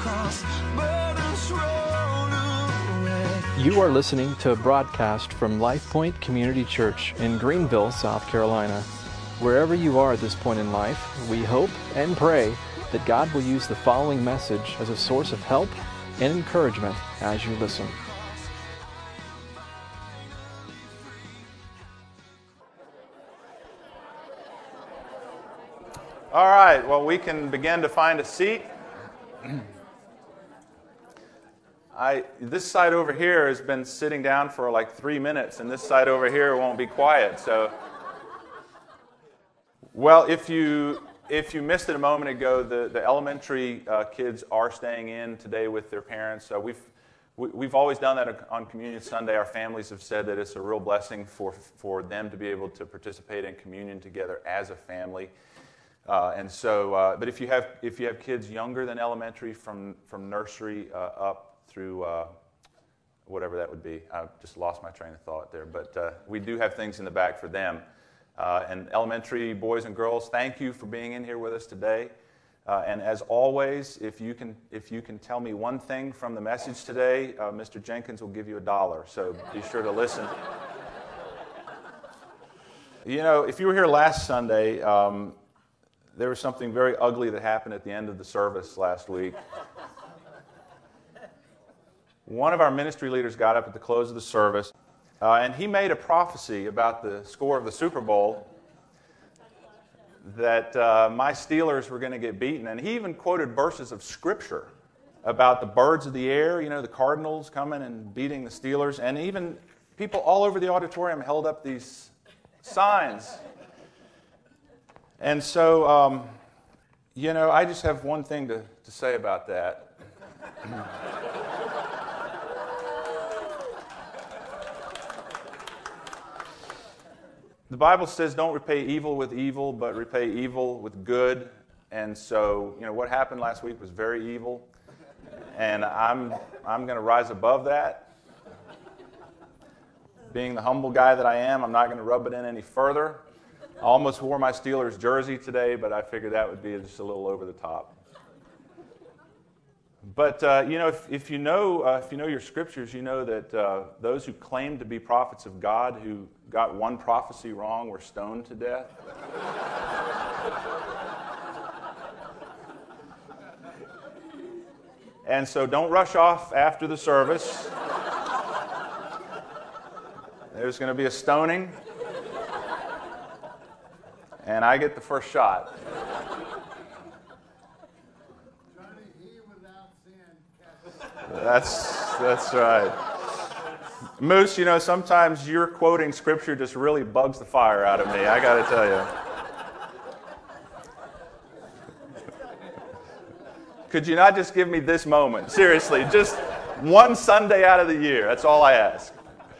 cross, burdens roll away. You are listening to a broadcast from Life Point Community Church in Greenville, South Carolina. Wherever you are at this point in life, we hope and pray that God will use the following message as a source of help and encouragement as you listen. All right, well, we can begin to find a seat. This side over here has been sitting down for like 3 minutes, and this side over here won't be quiet. So, well, if you missed it a moment ago, the elementary kids are staying in today with their parents. We've always done that on Communion Sunday. Our families have said that it's a real blessing for them to be able to participate in communion together as a family. But if you have kids younger than elementary, from nursery up through whatever that would be, I just lost my train of thought there. But we do have things in the back for them. And elementary boys and girls, thank you for being in here with us today. And as always, if you can tell me one thing from the message today, Mr. Jenkins will give you $1. So be sure to listen. You know, if you were here last Sunday, there was something very ugly that happened at the end of the service last week. One of our ministry leaders got up at the close of the service, and he made a prophecy about the score of the Super Bowl, that my Steelers were going to get beaten. And he even quoted verses of Scripture about the birds of the air, you know, the Cardinals coming and beating the Steelers. And even people all over the auditorium held up these signs. And so, you know, I just have one thing to say about that. The Bible says don't repay evil with evil, but repay evil with good. And so, you know, what happened last week was very evil. And I'm going to rise above that. Being the humble guy that I am, I'm not going to rub it in any further. I almost wore my Steelers jersey today, but I figured that would be just a little over the top. But you know, if you know your scriptures, you know that those who claim to be prophets of God, who got one prophecy wrong, were stoned to death. And so, don't rush off after the service. There's going to be a stoning. And I get the first shot. That's right. Moose, you know, sometimes your quoting Scripture just really bugs the fire out of me, I got to tell you. Could you not just give me this moment? Seriously, just one Sunday out of the year. That's all I ask.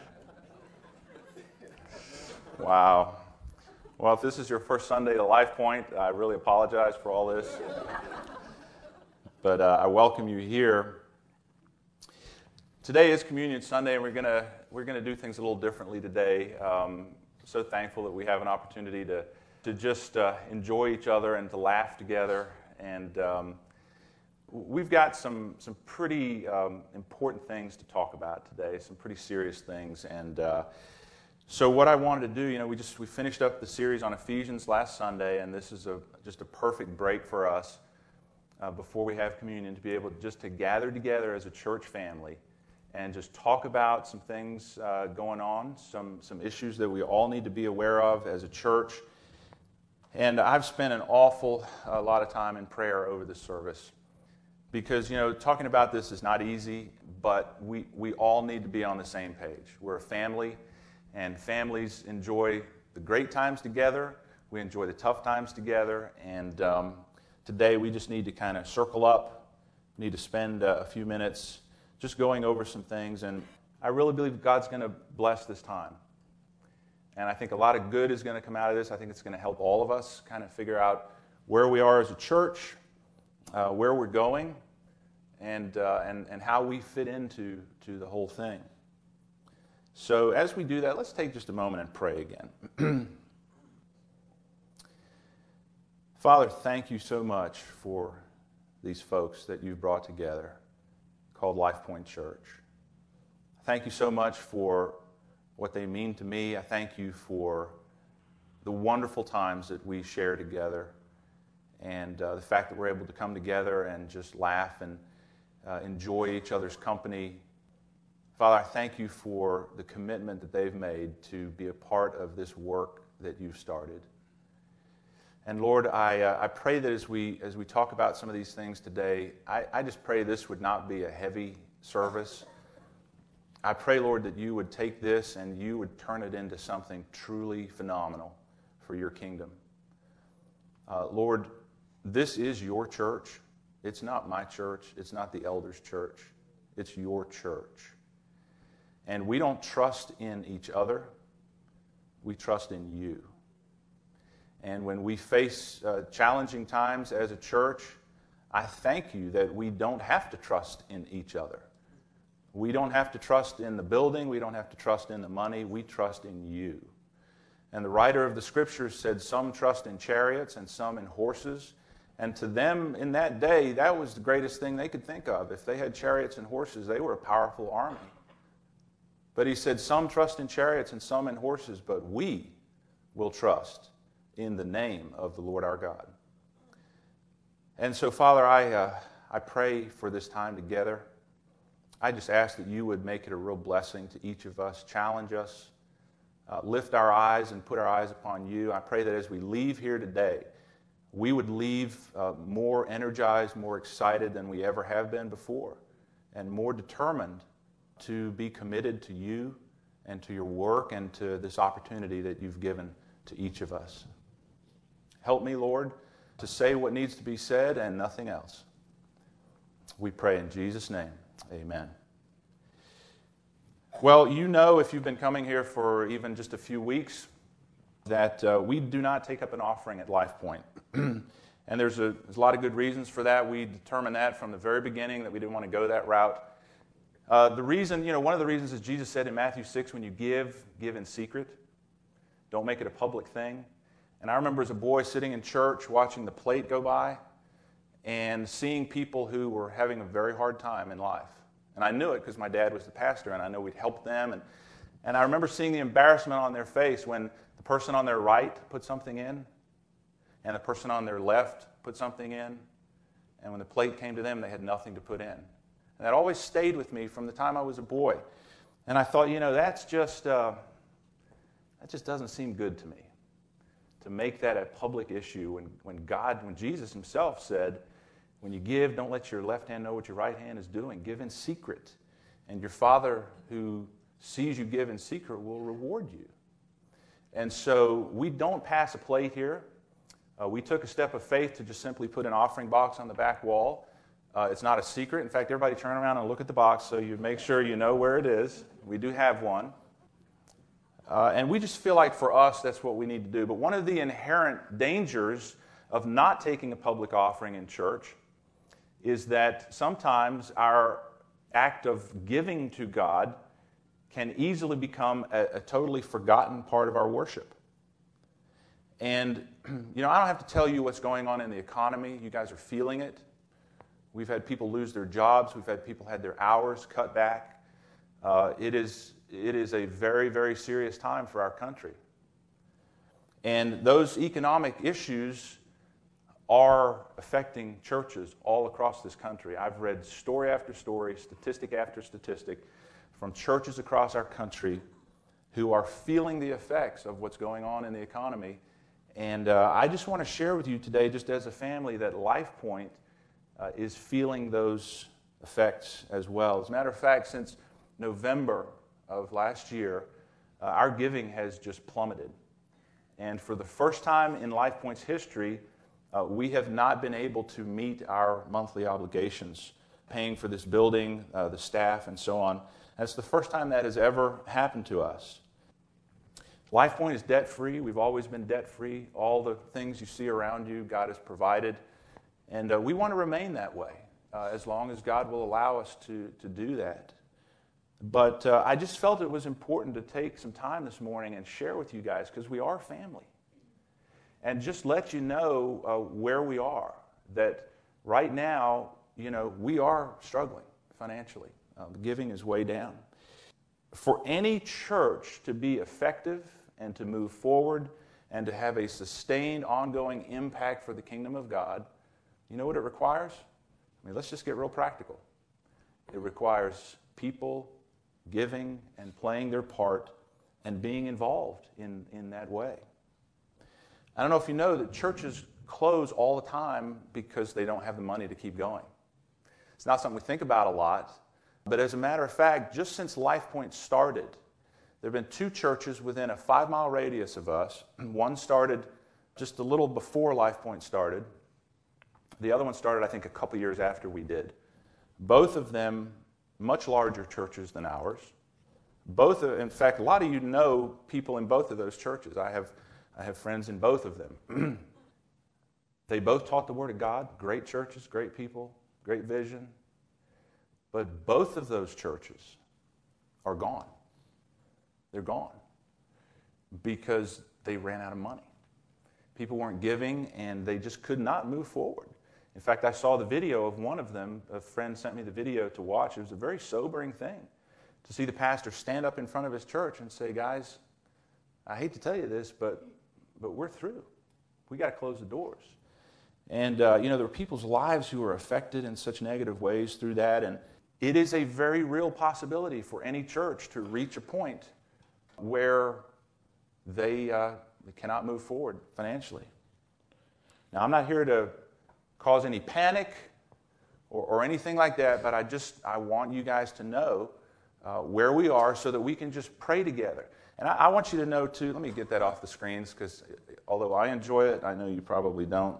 Wow. Well, if this is your first Sunday at Life Point, I really apologize for all this. But I welcome you here. Today is Communion Sunday, and we're gonna do things a little differently today. So thankful that we have an opportunity to just enjoy each other and to laugh together. And we've got some pretty important things to talk about today. Some pretty serious things. And so what I wanted to do, you know, we finished up the series on Ephesians last Sunday, and this is just a perfect break for us before we have communion to be able to gather together as a church family and just talk about some things going on, some issues that we all need to be aware of as a church. And I've spent an awful lot of time in prayer over this service because, you know, talking about this is not easy, but we all need to be on the same page. We're a family, and families enjoy the great times together. We enjoy the tough times together, and today we just need to kind of circle up, need to spend a few minutes just going over some things, and I really believe God's going to bless this time. And I think a lot of good is going to come out of this. I think it's going to help all of us kind of figure out where we are as a church, where we're going, and how we fit into the whole thing. So as we do that, let's take just a moment and pray again. Father, thank you so much for these folks that you've brought together called LifePoint Church. Thank you so much for what they mean to me. I thank you for the wonderful times that we share together, and the fact that we're able to come together and just laugh and enjoy each other's company. Father, I thank you for the commitment that they've made to be a part of this work that you've started. And Lord, I pray that as we talk about some of these things today, I just pray this would not be a heavy service. I pray, Lord, that you would take this and you would turn it into something truly phenomenal for your kingdom. Lord, this is your church. It's not my church. It's not the elders' church. It's your church. And we don't trust in each other. We trust in you. And when we face challenging times as a church, I thank you that we don't have to trust in each other. We don't have to trust in the building. We don't have to trust in the money. We trust in you. And the writer of the Scriptures said some trust in chariots and some in horses. And to them in that day, that was the greatest thing they could think of. If they had chariots and horses, they were a powerful army. But he said some trust in chariots and some in horses, but we will trust in the name of the Lord our God. And so, Father, I pray for this time together. I just ask that you would make it a real blessing to each of us, challenge us, lift our eyes and put our eyes upon you. I pray that as we leave here today, we would leave more energized, more excited than we ever have been before, and more determined to be committed to you and to your work and to this opportunity that you've given to each of us. Help me, Lord, to say what needs to be said and nothing else. We pray in Jesus' name. Amen. Well, you know, if you've been coming here for even just a few weeks, that we do not take up an offering at LifePoint. And there's a lot of good reasons for that. We determined that from the very beginning that we didn't want to go that route. The reason, one of the reasons is Jesus said in Matthew 6, when you give in secret. Don't make it a public thing. And I remember as a boy sitting in church watching the plate go by and seeing people who were having a very hard time in life. And I knew it because my dad was the pastor, and I know we'd help them. And I remember seeing the embarrassment on their face when the person on their right put something in, and the person on their left put something in, and when the plate came to them, they had nothing to put in. And that always stayed with me from the time I was a boy. And I thought, that just doesn't seem good to me, to make that a public issue when Jesus himself said, when you give, don't let your left hand know what your right hand is doing. Give in secret, and your Father who sees you give in secret will reward you. And so we don't pass a plate here. We took a step of faith to just simply put an offering box on the back wall. It's not a secret. In fact, everybody turn around and look at the box so you make sure you know where it is. We do have one. And we just feel like for us, that's what we need to do. But one of the inherent dangers of not taking a public offering in church is that sometimes our act of giving to God can easily become a totally forgotten part of our worship. And, I don't have to tell you what's going on in the economy. You guys are feeling it. We've had people lose their jobs. We've had people had their hours cut back. It is a very, very serious time for our country. And those economic issues are affecting churches all across this country. I've read story after story, statistic after statistic, from churches across our country who are feeling the effects of what's going on in the economy. And I just want to share with you today, just as a family, that LifePoint is feeling those effects as well. As a matter of fact, since November of last year, our giving has just plummeted. And for the first time in LifePoint's history, we have not been able to meet our monthly obligations, paying for this building, the staff, and so on. That's the first time that has ever happened to us. LifePoint is debt-free. We've always been debt-free. All the things you see around you, God has provided. And we want to remain that way as long as God will allow us to do that. But I just felt it was important to take some time this morning and share with you guys, because we are family. And just let you know where we are, that right now, we are struggling financially. Giving is way down. For any church to be effective and to move forward and to have a sustained, ongoing impact for the kingdom of God, you know what it requires? Let's just get real practical. It requires people giving and playing their part and being involved in that way. I don't know if you know that churches close all the time because they don't have the money to keep going. It's not something we think about a lot, but as a matter of fact, just since LifePoint started, there have been 2 churches within a 5-mile radius of us. One started just a little before LifePoint started. The other one started, I think, a couple years after we did. Both of them much larger churches than ours. In fact, a lot of you know people in both of those churches. I have friends in both of them. They both taught the Word of God, great churches, great people, great vision. But both of those churches are gone. They're gone because they ran out of money. People weren't giving, and they just could not move forward. In fact, I saw the video of one of them. A friend sent me the video to watch. It was a very sobering thing to see the pastor stand up in front of his church and say, guys, I hate to tell you this, but we're through. We got to close the doors. And, there were people's lives who were affected in such negative ways through that. And it is a very real possibility for any church to reach a point where they cannot move forward financially. Now, I'm not here to cause any panic or anything like that, but I want you guys to know where we are so that we can just pray together. And I want you to know, too, let me get that off the screens, because although I enjoy it, I know you probably don't.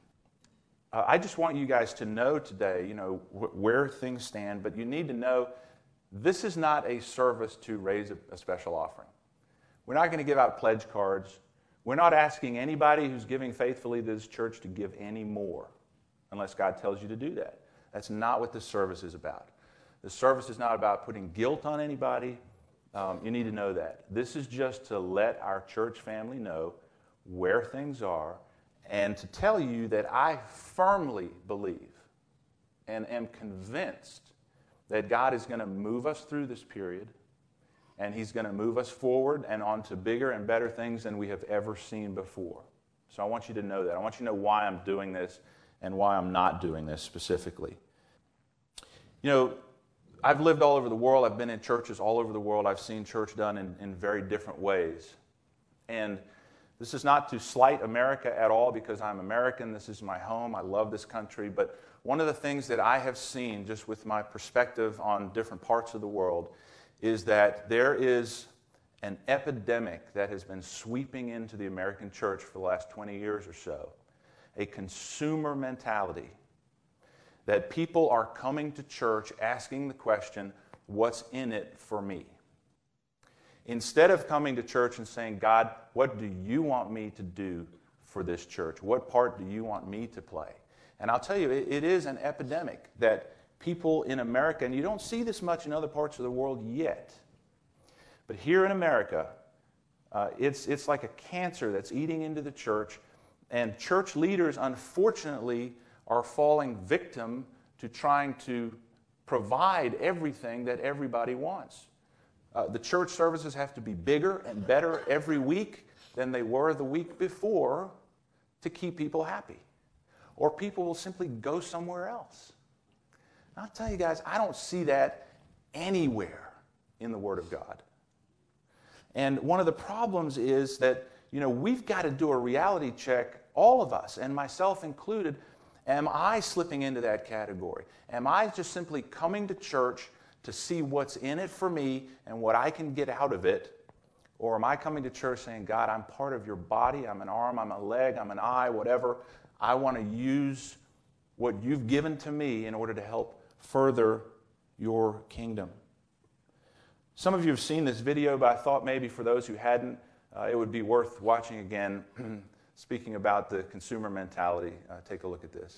I just want you guys to know today, where things stand, but you need to know this is not a service to raise a special offering. We're not going to give out pledge cards. We're not asking anybody who's giving faithfully to this church to give any more, unless God tells you to do that. That's not what this service is about. The service is not about putting guilt on anybody. You need to know that. This is just to let our church family know where things are and to tell you that I firmly believe and am convinced that God is going to move us through this period, and He's going to move us forward and on to bigger and better things than we have ever seen before. So I want you to know that. I want you to know why I'm doing this and why I'm not doing this specifically. I've lived all over the world. I've been in churches all over the world. I've seen church done in very different ways. And this is not to slight America at all, because I'm American. This is my home. I love this country. But one of the things that I have seen, just with my perspective on different parts of the world, is that there is an epidemic that has been sweeping into the American church for the last 20 years or so. A consumer mentality. That people are coming to church asking the question, what's in it for me? Instead of coming to church and saying, God, what do you want me to do for this church? What part do you want me to play? And I'll tell you, it is an epidemic that people in America, and you don't see this much in other parts of the world yet, but here in America, it's like a cancer that's eating into the church, and church leaders, unfortunately, are falling victim to trying to provide everything that everybody wants. The church services have to be bigger and better every week than they were the week before to keep people happy. Or people will simply go somewhere else. And I'll tell you guys, I don't see that anywhere in the Word of God. And one of the problems is that, we've got to do a reality check, all of us, and myself included. Am I slipping into that category? Am I just simply coming to church to see what's in it for me and what I can get out of it? Or am I coming to church saying, God, I'm part of your body, I'm an arm, I'm a leg, I'm an eye, whatever. I want to use what you've given to me in order to help further your kingdom. Some of you have seen this video, but I thought maybe for those who hadn't, it would be worth watching again. Speaking about the consumer mentality, take a look at this.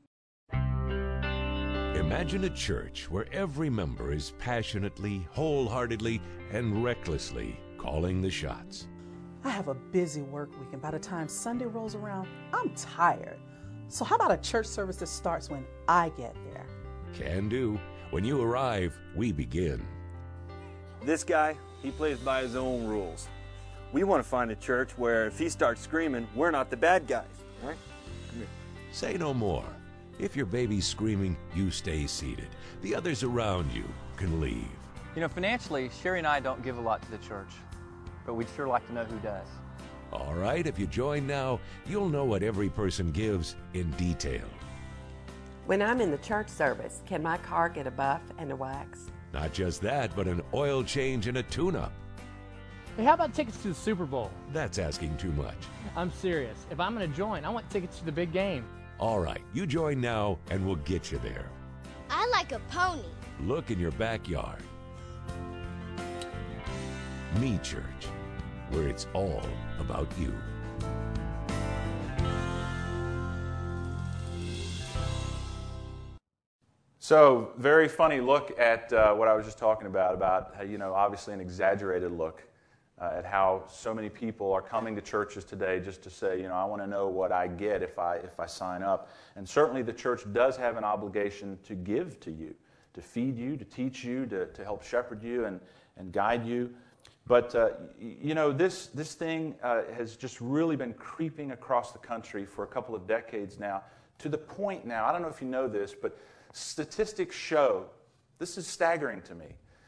Imagine a church where every member is passionately, wholeheartedly, and recklessly calling the shots. I have a busy work week, and by the time Sunday rolls around, I'm tired. So how about a church service that starts when I get there? Can do. When you arrive, we begin. This guy, he plays by his own rules. We want to find a church where if he starts screaming, we're not the bad guys, right? Come here. Say no more. If your baby's screaming, you stay seated. The others around you can leave. You know, financially, Sherry and I don't give a lot to the church, but we'd sure like to know who does. All right, if you join now, you'll know what every person gives in detail. When I'm in the church service, can my car get a buff and a wax? Not just that, but an oil change and a tune-up. Hey, how about tickets to the Super Bowl? That's asking too much. I'm serious. If I'm going to join, I want tickets to the big game. All right, you join now and we'll get you there. I like a pony. Look in your backyard. Me Church, where it's all about you. So, very funny look at what I was just talking about how, obviously an exaggerated look at how so many people are coming to churches today just to say, I want to know what I get if I sign up. And certainly the church does have an obligation to give to you, to feed you, to teach you, to help shepherd you and guide you. But, this thing has just really been creeping across the country for a couple of decades now, to the point now, I don't know if you know this, but statistics show, this is staggering to me,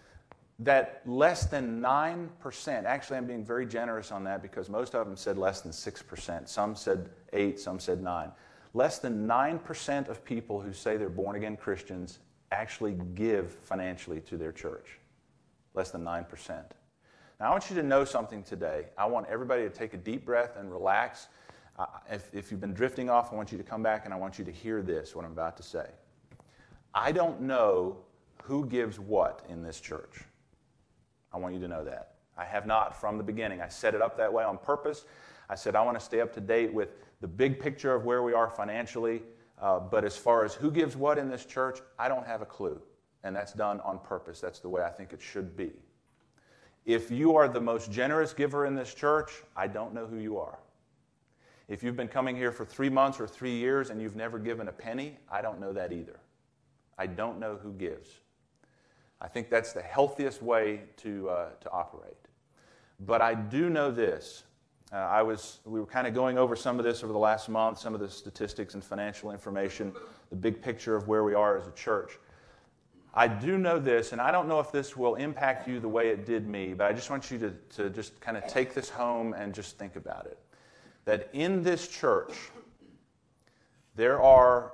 that less than 9%, actually I'm being very generous on that because most of them said less than 6%. Some said 8, some said 9. Less than 9% of people who say they're born-again Christians actually give financially to their church. Less than 9%. Now I want you to know something today. I want everybody to take a deep breath and relax. If you've been drifting off, I want you to come back and I want you to hear this, what I'm about to say. I don't know who gives what in this church. I want you to know that. I have not from the beginning. I set it up that way on purpose. I said I want to stay up to date with the big picture of where we are financially, but as far as who gives what in this church, I don't have a clue. And that's done on purpose. That's the way I think it should be. If you are the most generous giver in this church, I don't know who you are. If you've been coming here for 3 months or 3 years and you've never given a penny, I don't know that either. I don't know who gives. I think that's the healthiest way to operate. But I do know this. We were kind of going over some of this over the last month, some of the statistics and financial information, the big picture of where we are as a church. I do know this, and I don't know if this will impact you the way it did me, but I just want you to just kind of take this home and just think about it. That in this church, there are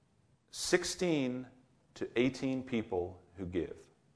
16 to 18 people who give.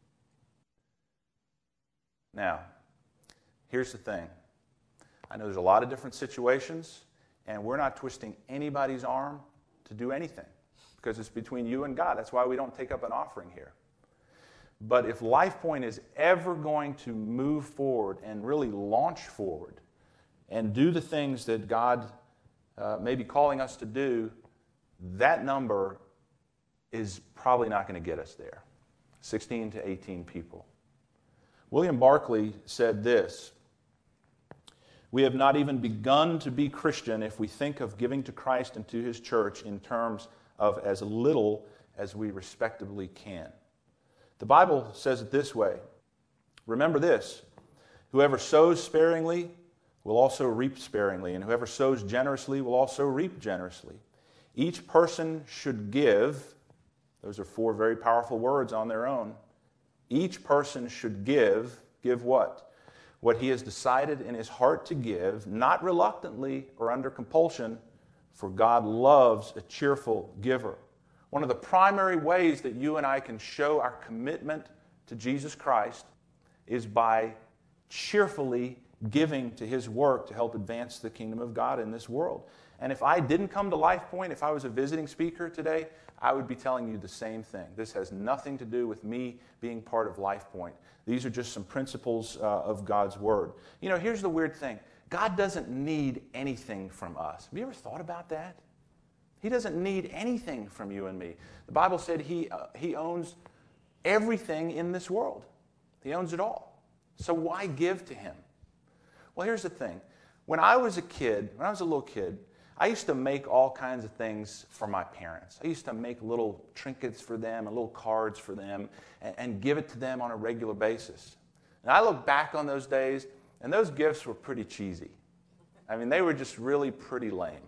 Now, here's the thing. I know there's a lot of different situations, and we're not twisting anybody's arm to do anything because it's between you and God. That's why we don't take up an offering here. But if LifePoint is ever going to move forward and really launch forward and do the things that God may be calling us to do, that number is probably not going to get us there. 16 to 18 people. William Barclay said this: "We have not even begun to be Christian if we think of giving to Christ and to His church in terms of as little as we respectably can." The Bible says it this way. Remember this: whoever sows sparingly will also reap sparingly, and whoever sows generously will also reap generously. Each person should give. Those are 4 very powerful words on their own. Each person should give what? What he has decided in his heart to give, not reluctantly or under compulsion, for God loves a cheerful giver. One of the primary ways that you and I can show our commitment to Jesus Christ is by cheerfully giving to His work to help advance the kingdom of God in this world. And if I didn't come to LifePoint, if I was a visiting speaker today, I would be telling you the same thing. This has nothing to do with me being part of LifePoint. These are just some principles of God's Word. You know, here's the weird thing. God doesn't need anything from us. Have you ever thought about that? He doesn't need anything from you and me. The Bible said He owns everything in this world. He owns it all. So why give to Him? Well, here's the thing. When I was a little kid, I used to make all kinds of things for my parents. I used to make little trinkets for them and little cards for them and give it to them on a regular basis. And I look back on those days, and those gifts were pretty cheesy. I mean, they were just really pretty lame.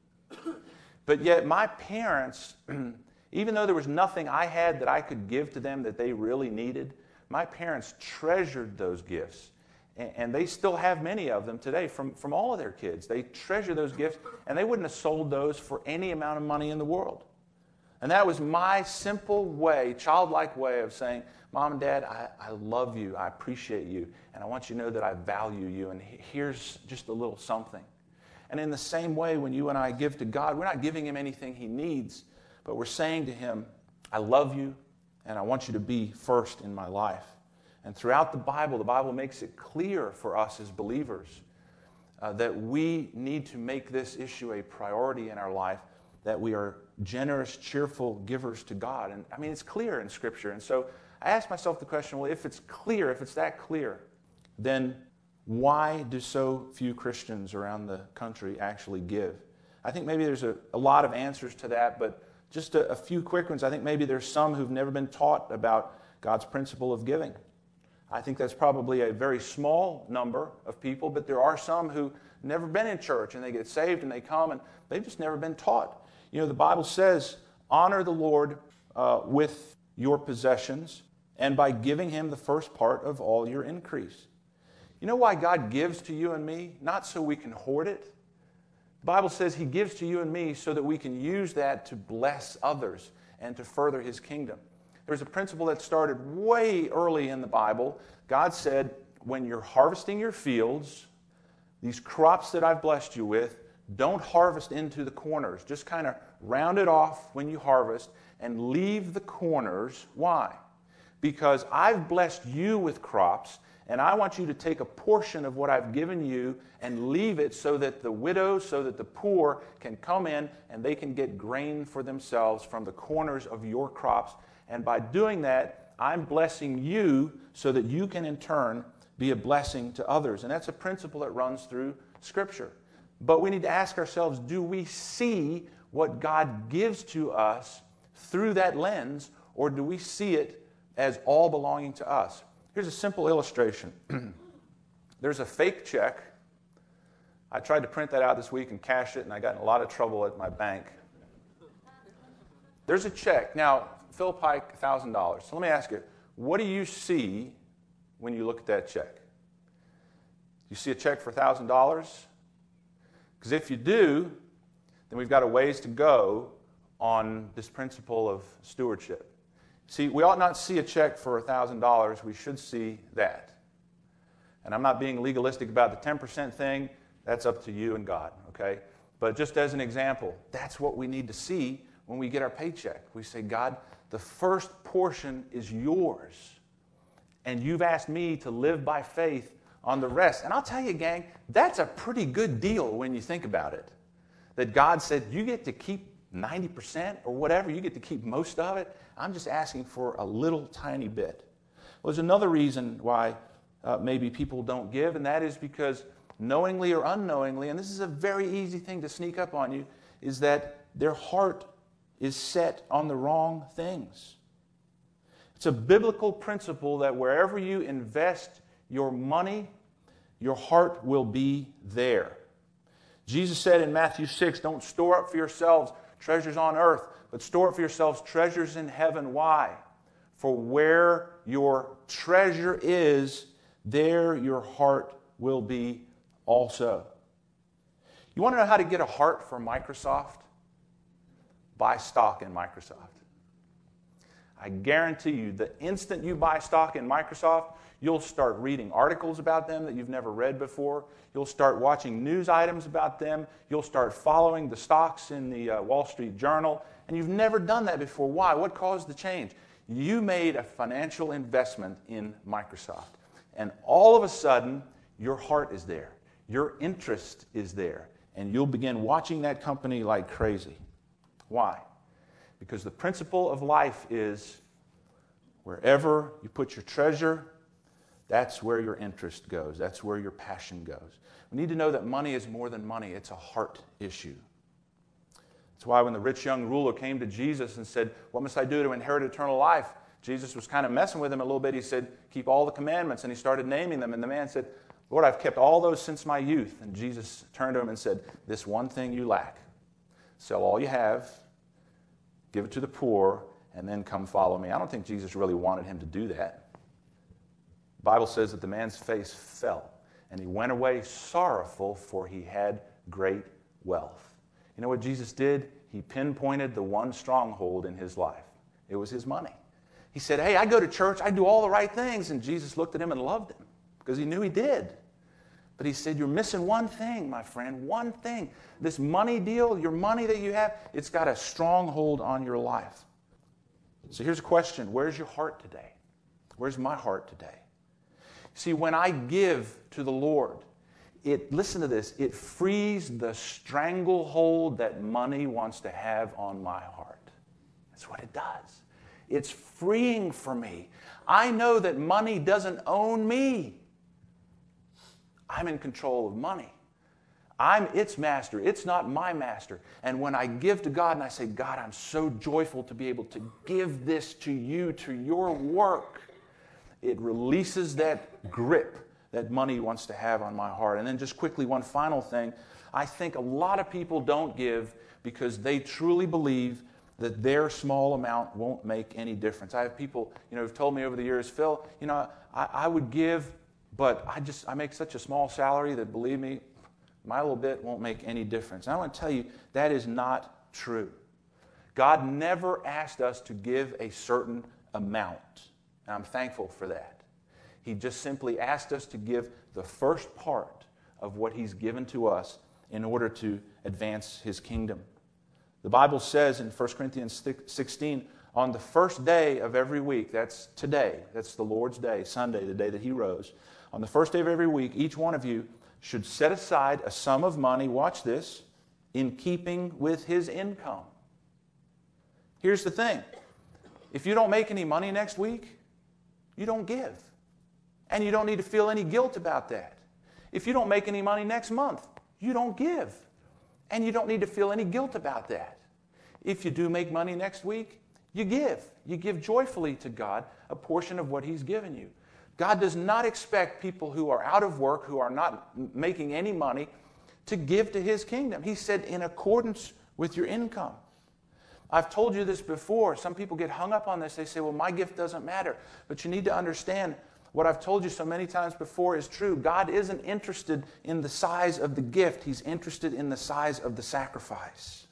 But yet my parents, even though there was nothing I had that I could give to them that they really needed, my parents treasured those gifts. And they still have many of them today from all of their kids. They treasure those gifts, and they wouldn't have sold those for any amount of money in the world. And that was my simple way, childlike way of saying, Mom and Dad, I love you, I appreciate you, and I want you to know that I value you, and here's just a little something. And in the same way, when you and I give to God, we're not giving Him anything He needs, but we're saying to Him, I love you, and I want you to be first in my life. And throughout the Bible makes it clear for us as believers that we need to make this issue a priority in our life, that we are generous, cheerful givers to God. And I mean, it's clear in Scripture. And so I asked myself the question, well, if it's clear, if it's that clear, then why do so few Christians around the country actually give? I think maybe there's a lot of answers to that, but just a few quick ones. I think maybe there's some who've never been taught about God's principle of giving. I think that's probably a very small number of people, but there are some who never been in church, and they get saved and they come and they've just never been taught. You know, the Bible says, honor the Lord with your possessions and by giving Him the first part of all your increase. You know why God gives to you and me? Not so we can hoard it. The Bible says He gives to you and me so that we can use that to bless others and to further His kingdom. There's a principle that started way early in the Bible. God said, when you're harvesting your fields, these crops that I've blessed you with, don't harvest into the corners. Just kind of round it off when you harvest and leave the corners. Why? Because I've blessed you with crops, and I want you to take a portion of what I've given you and leave it so that the widows, so that the poor can come in and they can get grain for themselves from the corners of your crops. And by doing that, I'm blessing you so that you can in turn be a blessing to others. And that's a principle that runs through Scripture. But we need to ask ourselves, do we see what God gives to us through that lens, or do we see it as all belonging to us? Here's a simple illustration. There's a fake check. I tried to print that out this week and cash it, and I got in a lot of trouble at my bank. There's a check. Now, Phil Pike, $1,000. So let me ask you, what do you see when you look at that check? You see a check for $1,000? Because if you do, then we've got a ways to go on this principle of stewardship. See, we ought not see a check for $1,000. We should see that. And I'm not being legalistic about the 10% thing. That's up to you and God, okay? But just as an example, that's what we need to see when we get our paycheck. We say, God, the first portion is yours, and you've asked me to live by faith on the rest. And I'll tell you, gang, that's a pretty good deal when you think about it. That God said, you get to keep 90% or whatever, you get to keep most of it. I'm just asking for a little tiny bit. Well, there's another reason why maybe people don't give, and that is because knowingly or unknowingly, and this is a very easy thing to sneak up on you, is that their heart is set on the wrong things. It's a biblical principle that wherever you invest your money, your heart will be there. Jesus said in Matthew 6, don't store up for yourselves treasures on earth, but store up for yourselves treasures in heaven. Why? For where your treasure is, there your heart will be also. You want to know how to get a heart for Microsoft? Buy stock in Microsoft. I guarantee you, the instant you buy stock in Microsoft, you'll start reading articles about them that you've never read before. You'll start watching news items about them. You'll start following the stocks in the Wall Street Journal. And you've never done that before. Why? What caused the change? You made a financial investment in Microsoft. And all of a sudden, your heart is there. Your interest is there. And you'll begin watching that company like crazy. Why? Because the principle of life is wherever you put your treasure, that's where your interest goes. That's where your passion goes. We need to know that money is more than money. It's a heart issue. That's why when the rich young ruler came to Jesus and said, "What must I do to inherit eternal life?" Jesus was kind of messing with him a little bit. He said, "Keep all the commandments." And he started naming them. And the man said, "Lord, I've kept all those since my youth." And Jesus turned to him and said, "This one thing you lack. Sell all you have, give it to the poor, and then come follow me." I don't think Jesus really wanted him to do that. The Bible says that the man's face fell, and he went away sorrowful, for he had great wealth. You know what Jesus did? He pinpointed the one stronghold in his life. It was his money. He said, "Hey, I go to church, I do all the right things." And Jesus looked at him and loved him because he knew he did. But he said, "You're missing one thing, my friend, one thing. This money deal, your money that you have, it's got a stronghold on your life." So here's a question. Where's your heart today? Where's my heart today? See, when I give to the Lord, listen to this, it frees the stranglehold that money wants to have on my heart. That's what it does. It's freeing for me. I know that money doesn't own me. I'm in control of money. I'm its master. It's not my master. And when I give to God and I say, "God, I'm so joyful to be able to give this to you, to your work," it releases that grip that money wants to have on my heart. And then just quickly, one final thing. I think a lot of people don't give because they truly believe that their small amount won't make any difference. I have people, who've told me over the years, "Phil, I would give, but I make such a small salary that, believe me, my little bit won't make any difference." And I want to tell you, that is not true. God never asked us to give a certain amount, and I'm thankful for that. He just simply asked us to give the first part of what He's given to us in order to advance His kingdom. The Bible says in 1 Corinthians 16, on the first day of every week, that's today, that's the Lord's Day, Sunday, the day that He rose. On the first day of every week, each one of you should set aside a sum of money, watch this, in keeping with his income. Here's the thing. If you don't make any money next week, you don't give. And you don't need to feel any guilt about that. If you don't make any money next month, you don't give. And you don't need to feel any guilt about that. If you do make money next week, you give. You give joyfully to God a portion of what He's given you. God does not expect people who are out of work, who are not making any money, to give to His kingdom. He said, in accordance with your income. I've told you this before. Some people get hung up on this. They say, "Well, my gift doesn't matter." But you need to understand, what I've told you so many times before is true. God isn't interested in the size of the gift. He's interested in the size of the sacrifice.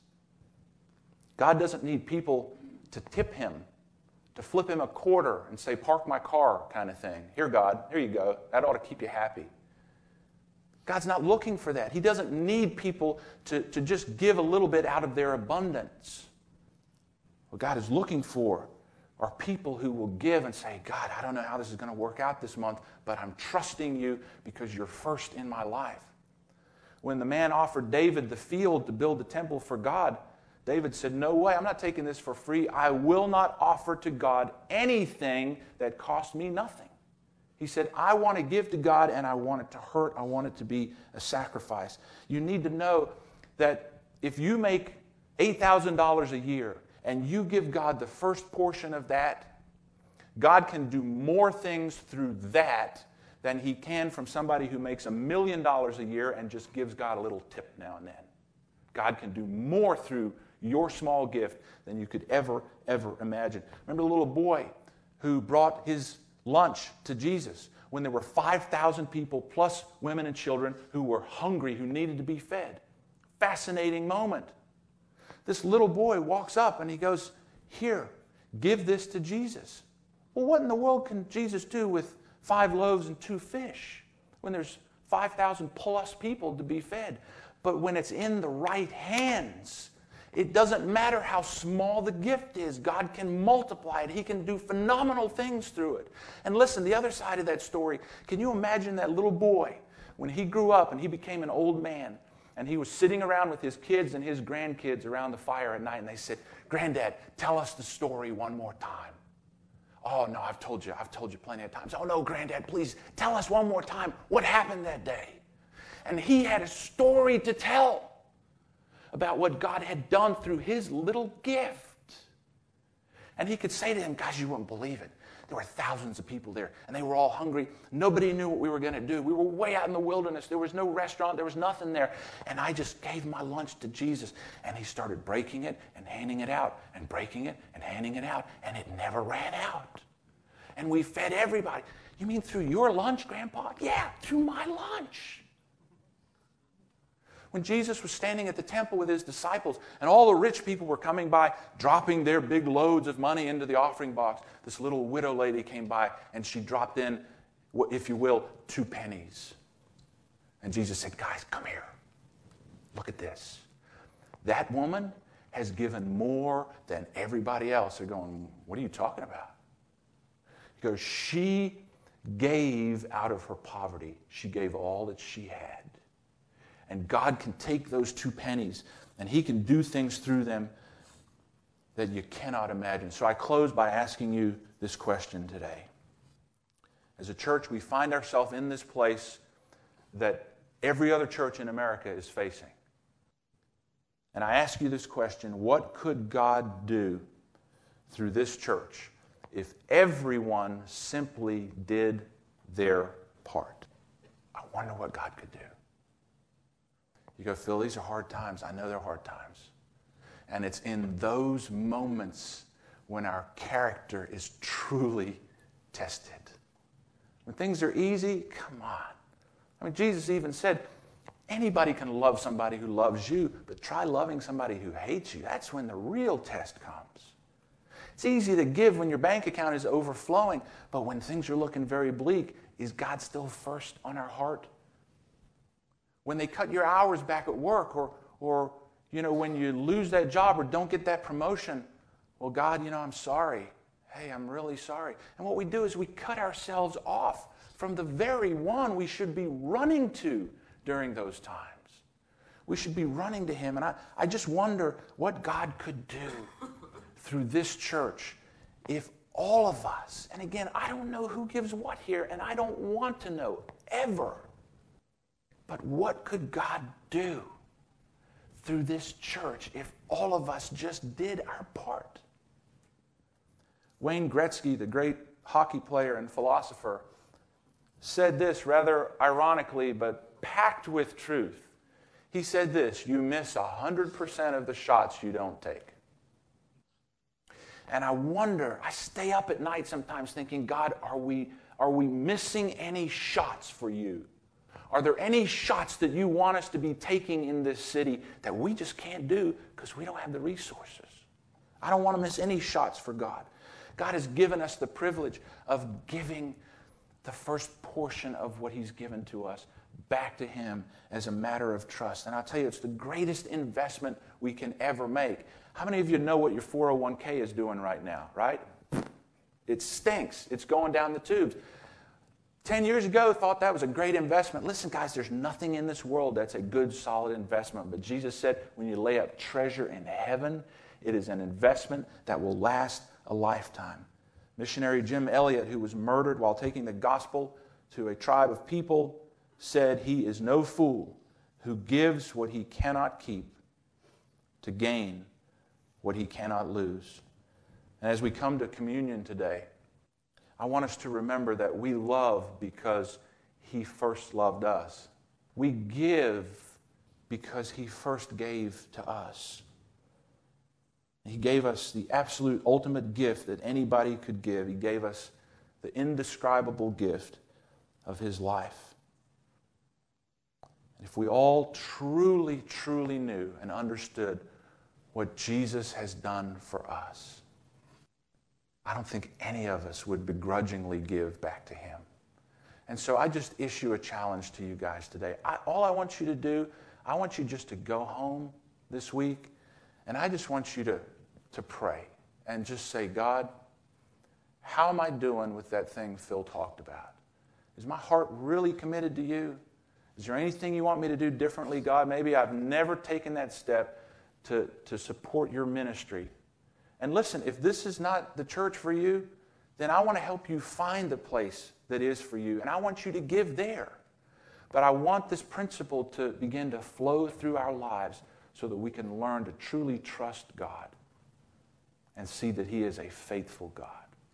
God doesn't need people to tip Him, to flip Him a quarter and say, "Park my car," kind of thing. "Here, God, here you go. That ought to keep you happy." God's not looking for that. He doesn't need people to just give a little bit out of their abundance. What God is looking for are people who will give and say, "God, I don't know how this is going to work out this month, but I'm trusting you because you're first in my life." When the man offered David the field to build the temple for God, David said, "No way, I'm not taking this for free. I will not offer to God anything that costs me nothing." He said, "I want to give to God, and I want it to hurt. I want it to be a sacrifice." You need to know that if you make $8,000 a year and you give God the first portion of that, God can do more things through that than He can from somebody who makes $1 million a year and just gives God a little tip now and then. God can do more through your small gift than you could ever imagine. Remember the little boy who brought his lunch to Jesus when there were 5,000 people plus women and children who were hungry, who needed to be fed? Fascinating moment. This little boy walks up and he goes, "Here, give this to Jesus." Well, what in the world can Jesus do with 5 loaves and 2 fish when there's 5,000 plus people to be fed? But when it's in the right hands, it doesn't matter how small the gift is. God can multiply it. He can do phenomenal things through it. And listen, the other side of that story, can you imagine that little boy when he grew up and he became an old man? And he was sitting around with his kids and his grandkids around the fire at night, and they said, "Granddad, tell us the story one more time." "Oh, no, I've told you plenty of times." "Oh, no, Granddad, please tell us one more time what happened that day." And he had a story to tell about what God had done through his little gift. And he could say to them, guys, you wouldn't believe it. There were thousands of people there, and they were all hungry. Nobody knew what we were going to do. We were way out in the wilderness. There was no restaurant. There was nothing there. And I just gave my lunch to Jesus, and he started breaking it and handing it out and breaking it and handing it out, and it never ran out. And we fed everybody. You mean through your lunch, Grandpa? Yeah, through my lunch. When Jesus was standing at the temple with his disciples and all the rich people were coming by, dropping their big loads of money into the offering box, this little widow lady came by and she dropped in, if you will, 2 pennies. And Jesus said, guys, come here. Look at this. That woman has given more than everybody else. They're going, what are you talking about? He goes, she gave out of her poverty. She gave all that she had. And God can take those 2 pennies and he can do things through them that you cannot imagine. So I close by asking you this question today. As a church, we find ourselves in this place that every other church in America is facing. And I ask you this question, what could God do through this church if everyone simply did their part? I wonder what God could do. You go, Phil, these are hard times. I know they're hard times. And it's in those moments when our character is truly tested. When things are easy, come on. I mean, Jesus even said, anybody can love somebody who loves you, but try loving somebody who hates you. That's when the real test comes. It's easy to give when your bank account is overflowing, but when things are looking very bleak, is God still first on our heart? When they cut your hours back at work, or when you lose that job or don't get that promotion, well, God, I'm sorry. Hey, I'm really sorry. And what we do is we cut ourselves off from the very one we should be running to during those times. We should be running to him. And I just wonder what God could do through this church if all of us, and again, I don't know who gives what here, and I don't want to know ever, but what could God do through this church if all of us just did our part? Wayne Gretzky, the great hockey player and philosopher, said this rather ironically, but packed with truth. He said this, you miss 100% of the shots you don't take. And I wonder, I stay up at night sometimes thinking, God, are we missing any shots for you? Are there any shots that you want us to be taking in this city that we just can't do because we don't have the resources? I don't want to miss any shots for God. God has given us the privilege of giving the first portion of what he's given to us back to him as a matter of trust. And I'll tell you, it's the greatest investment we can ever make. How many of you know what your 401k is doing right now, right? It stinks. It's going down the tubes. 10 years ago, thought that was a great investment. Listen, guys, there's nothing in this world that's a good, solid investment. But Jesus said, when you lay up treasure in heaven, it is an investment that will last a lifetime. Missionary Jim Elliot, who was murdered while taking the gospel to a tribe of people, said, he is no fool who gives what he cannot keep to gain what he cannot lose. And as we come to communion today, I want us to remember that we love because he first loved us. We give because he first gave to us. He gave us the absolute ultimate gift that anybody could give. He gave us the indescribable gift of his life. If we all truly, truly knew and understood what Jesus has done for us, I don't think any of us would begrudgingly give back to him. And so I just issue a challenge to you guys today. All I want you to do, I want you just to go home this week, and I just want you to pray and just say, God, how am I doing with that thing Phil talked about? Is my heart really committed to you? Is there anything you want me to do differently, God? Maybe I've never taken that step to support your ministry. And listen, if this is not the church for you, then I want to help you find the place that is for you. And I want you to give there. But I want this principle to begin to flow through our lives so that we can learn to truly trust God and see that He is a faithful God.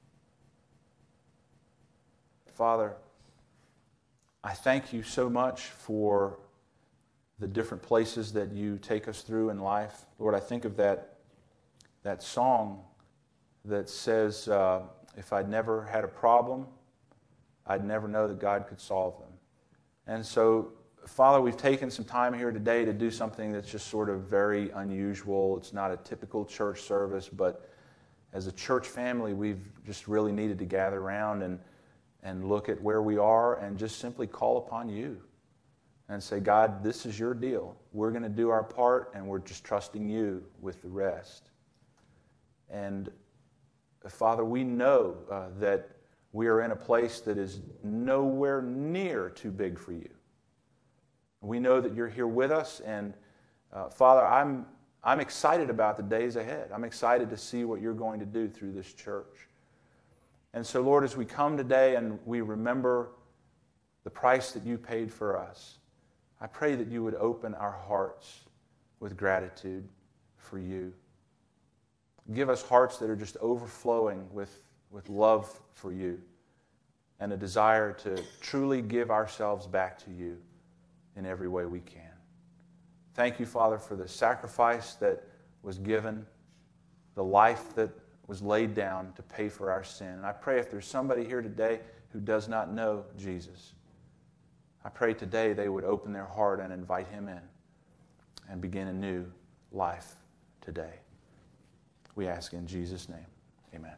Father, I thank you so much for the different places that you take us through in life. Lord, I think of that song that says, if I'd never had a problem, I'd never know that God could solve them. And so, Father, we've taken some time here today to do something that's just sort of very unusual. It's not a typical church service, but as a church family, we've just really needed to gather around and look at where we are and just simply call upon you and say, God, this is your deal. We're going to do our part, and we're just trusting you with the rest. And Father, we know that we are in a place that is nowhere near too big for you. We know that you're here with us, and Father, I'm excited about the days ahead. I'm excited to see what you're going to do through this church. And so, Lord, as we come today and we remember the price that you paid for us, I pray that you would open our hearts with gratitude for you. Give us hearts that are just overflowing with love for you and a desire to truly give ourselves back to you in every way we can. Thank you, Father, for the sacrifice that was given, the life that was laid down to pay for our sin. And I pray if there's somebody here today who does not know Jesus, I pray today they would open their heart and invite him in and begin a new life today. We ask in Jesus' name. Amen.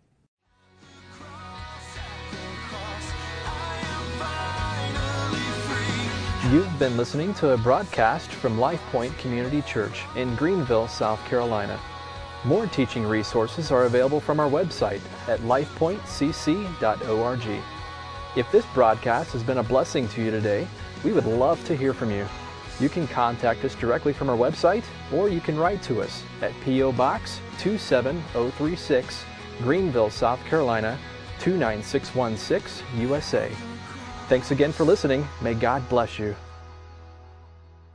You've been listening to a broadcast from Life Point Community Church in Greenville, South Carolina. More teaching resources are available from our website at lifepointcc.org. If this broadcast has been a blessing to you today, we would love to hear from you. You can contact us directly from our website, or you can write to us at P.O. Box 27036, Greenville, South Carolina 29616, USA. Thanks again for listening. May God bless you.